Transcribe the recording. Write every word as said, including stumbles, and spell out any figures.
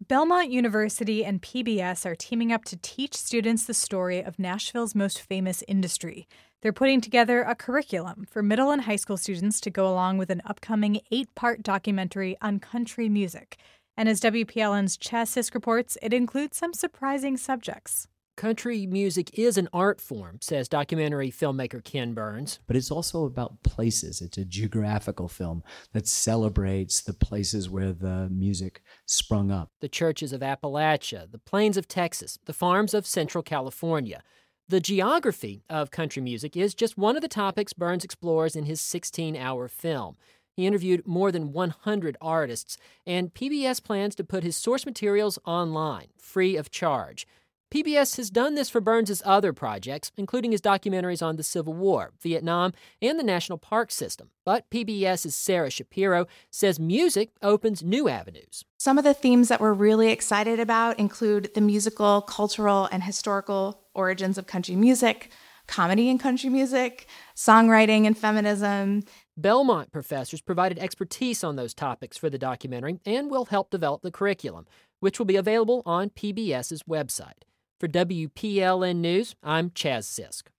Belmont University and P B S are teaming up to teach students the story of Nashville's most famous industry. They're putting together a curriculum for middle and high school students to go along with an upcoming eight-part documentary on country music. And as W P L N's Chaz Sisk reports, it includes some surprising subjects. Country music is an art form, says documentary filmmaker Ken Burns. But it's also about places. It's a geographical film that celebrates the places where the music sprung up. The churches of Appalachia, the plains of Texas, the farms of Central California. The geography of country music is just one of the topics Burns explores in his sixteen-hour film. He interviewed more than one hundred artists, and P B S plans to put his source materials online, free of charge. P B S has done this for Burns' other projects, including his documentaries on the Civil War, Vietnam, and the National Park System. But PBS's Sarah Shapiro says music opens new avenues. Some of the themes that we're really excited about include the musical, cultural, and historical origins of country music, comedy in country music, songwriting and feminism. Belmont professors provided expertise on those topics for the documentary and will help develop the curriculum, which will be available on PBS's website. For W P L N News, I'm Chaz Sisk.